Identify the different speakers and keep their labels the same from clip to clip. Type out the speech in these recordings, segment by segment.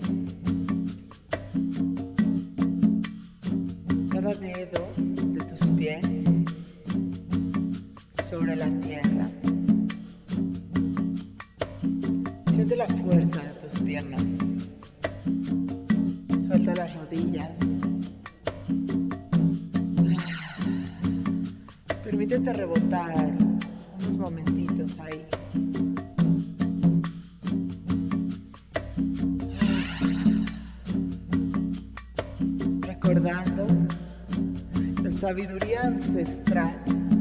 Speaker 1: cada dedo de tus pies sobre la tierra. Siente la fuerza de tus piernas. Suelta las rodillas. Permítete rebotar unos momentitos ahí. Recordando la sabiduría ancestral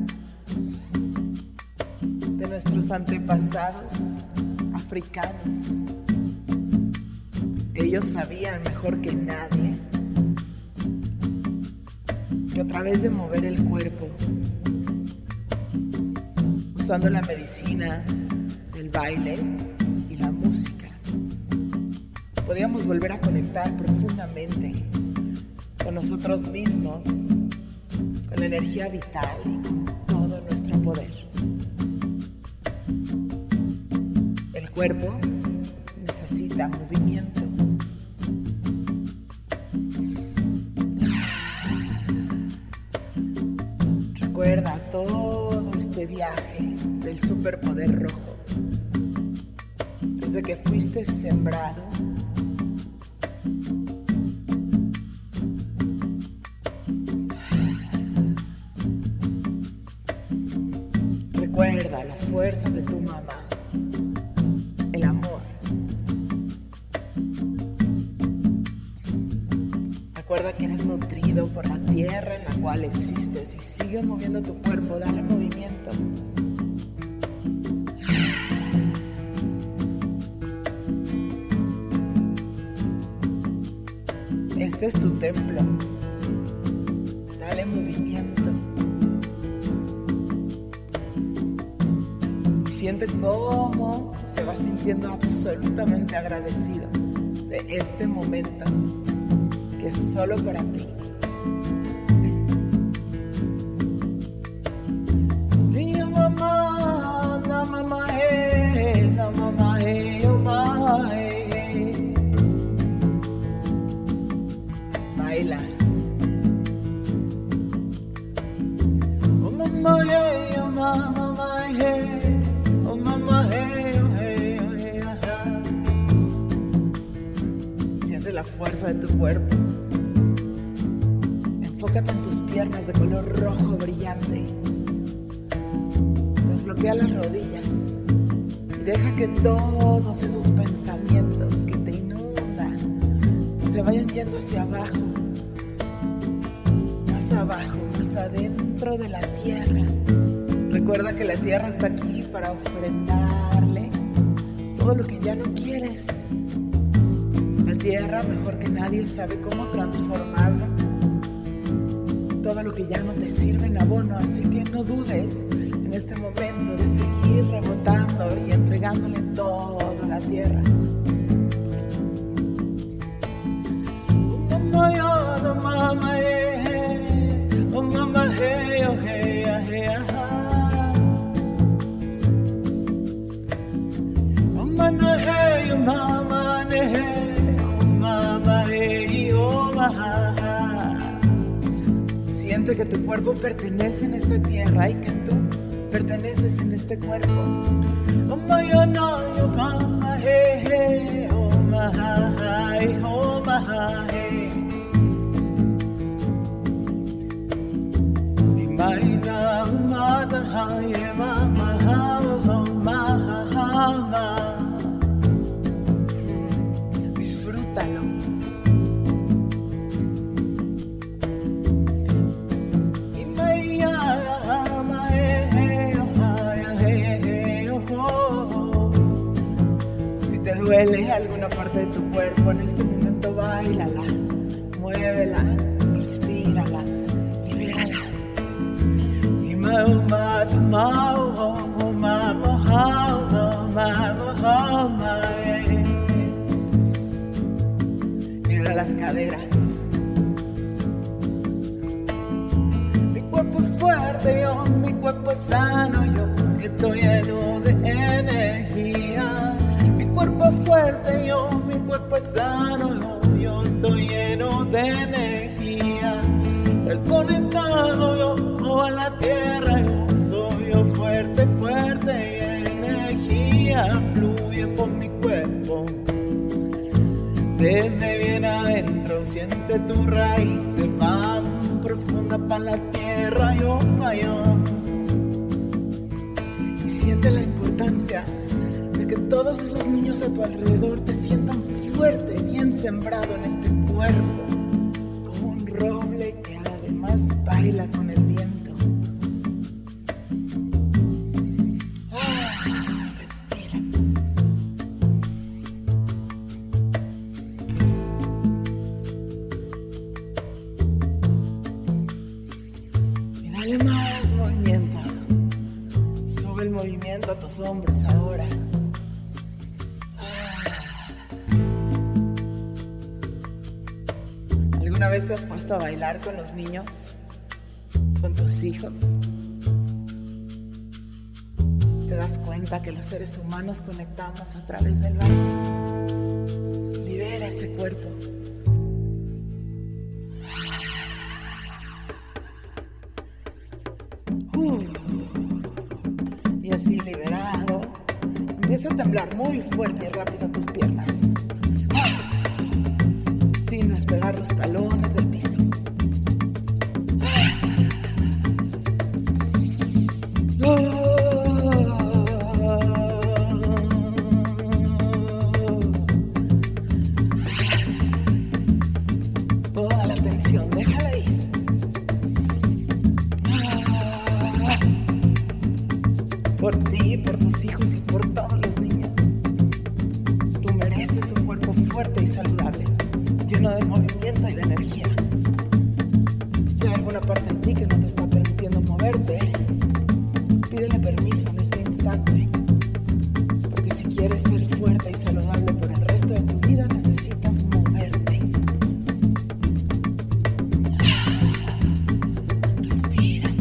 Speaker 1: de nuestros antepasados africanos. Ellos sabían mejor que nadie que a través de mover el cuerpo, usando la medicina, el baile y la música, podíamos volver a conectar profundamente con nosotros mismos, con la energía vital y con todo nuestro poder. El cuerpo necesita movimiento. Recuerda todo este viaje del superpoder rojo, desde que fuiste sembrado Recuerda la fuerza de tu mamá, el amor. Recuerda que eres nutrido por la tierra en la cual existes y sigue moviendo tu cuerpo, dale movimiento. Este es tu templo, dale movimiento. Siente cómo se va sintiendo absolutamente agradecido de este momento que es solo para ti. Baila. Oh mamá, hey, oh mamá, hey. Oh mamá, hey, oh hey, oh hey, ajá. Siente la fuerza de tu cuerpo. Enfócate en tus piernas de color rojo brillante. Desbloquea las rodillas y deja que todos esos pensamientos que te inundan se vayan yendo hacia abajo, más adentro de la tierra. Recuerda que la tierra está aquí para ofrendarle todo lo que ya no quieres. La tierra, mejor que nadie, sabe cómo transformarlo. Todo lo que ya no te sirve en abono, así que no dudes en este momento de seguir rebotando y entregándole todo a la tierra. Oh mama, hey, oh mama, hey, oh hey, ah, hey, ah. Oh mama, hey, oh mama, hey, oh mama, hey, oh mama. Siente que tu cuerpo pertenece en esta tierra y que tú perteneces en este cuerpo. Oh mama, no, oh mama, hey, hey, oh mama, hey, oh mama, hey. Maina umada haye mama mama. Disfrútalo. Y si te duele alguna parte de tu cuerpo en este momento, báilala, muévela, respírala, libérala. Mira las caderas. Mi cuerpo es fuerte, yo, mi cuerpo es sano, yo estoy lleno de energía. Mi cuerpo es fuerte, yo, mi cuerpo cuerpo es sano, yo estoy lleno de energía. Estoy conectado yo a la tierra, yo soy yo fuerte, fuerte y energía fluye por mi cuerpo. Desde bien adentro siente tu raíz, se va profunda para la tierra, yo. Y siente la importancia de que todos esos niños a tu alrededor te sientan fuerte, bien sembrado en este cuerpo, como un roble que además baila con el viento. Respira. Y dale más movimiento. Sube el movimiento a tus hombros ahora. ¿Alguna vez te has puesto a bailar con los niños? ¿Con tus hijos? Te das cuenta que los seres humanos conectamos a través del baile. Libera ese cuerpo. Y así liberado, empieza a temblar muy fuerte y rápido tus piernas, sin despegar los talones del piso. Toda la tensión, déjala ir. Por ti, por tus hijos y por todos los niños. Tú mereces un cuerpo fuerte y saludable, lleno de movimiento y de energía. Si hay alguna parte de ti que no te está permitiendo moverte, pídele permiso en este instante. Porque si quieres ser fuerte y saludable por el resto de tu vida, necesitas moverte. Respira.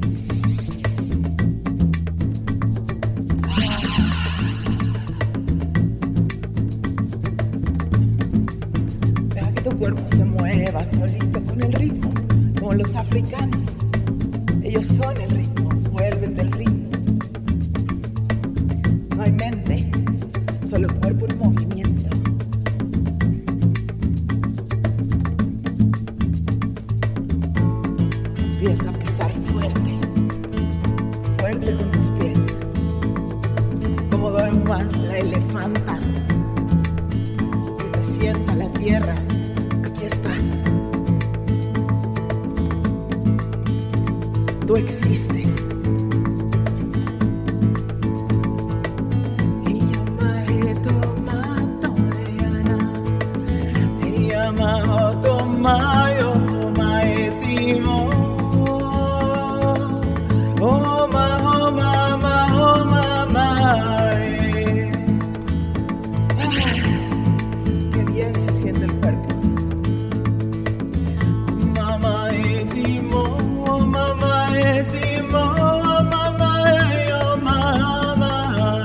Speaker 1: Deja que tu cuerpo se mueva solito con el ritmo, como los africanos. Ellos son el ritmo, vuélvete el ritmo. No hay mente, solo cuerpo en movimiento. Empieza a pisar fuerte, fuerte con tus pies, como Dorma, la elefanta, que te sienta la tierra. Aquí estás. Tú existes. Qué bien se siente el cuerpo. Mamá etimo, mamá etimo, mamá yo mamá.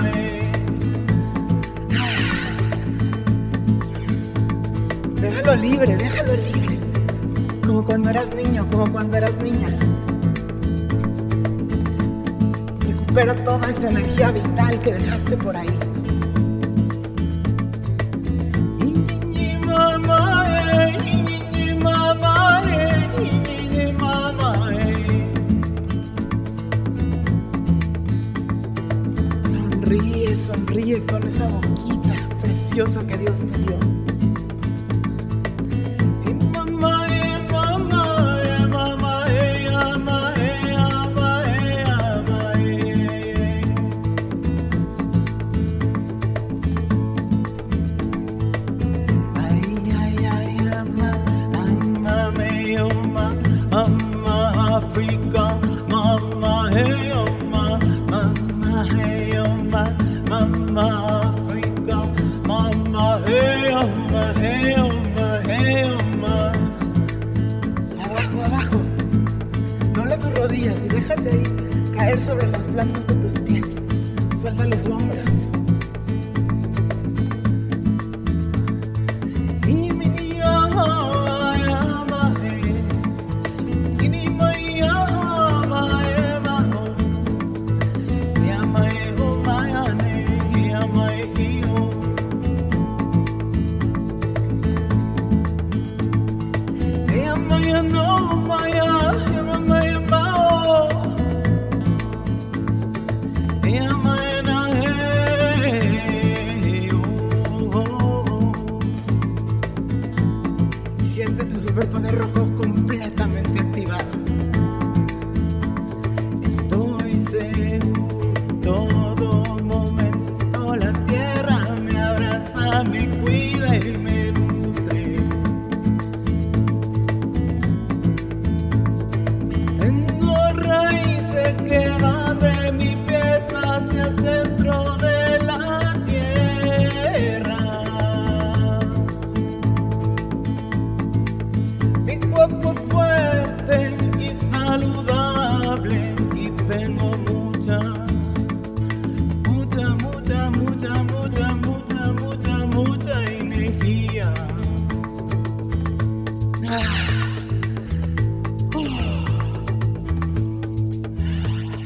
Speaker 1: Déjalo libre, déjalo libre. Como cuando eras niño, como cuando eras niña. Recupera toda esa energía vital que dejaste por ahí. Sonríe, sonríe con esa boquita preciosa que Dios te dio. Africa, mama, hey, mama, hey, mama, Africa, mama, hey, hey, hey, abajo, abajo. Dobla tus rodillas y déjate ahí caer sobre las plantas de tus pies. Suelta los hombros. Siente tu superpoder rojo completamente activado. Estoy seguro, todo momento la tierra me abraza, me cuida y me nutre. Tengo raíces que van de mi pies hacia el centro de la tierra. Mi cuerpo es fuerte y saludable y tengo mucha energía.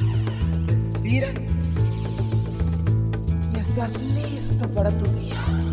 Speaker 1: Respira y estás listo para tu día.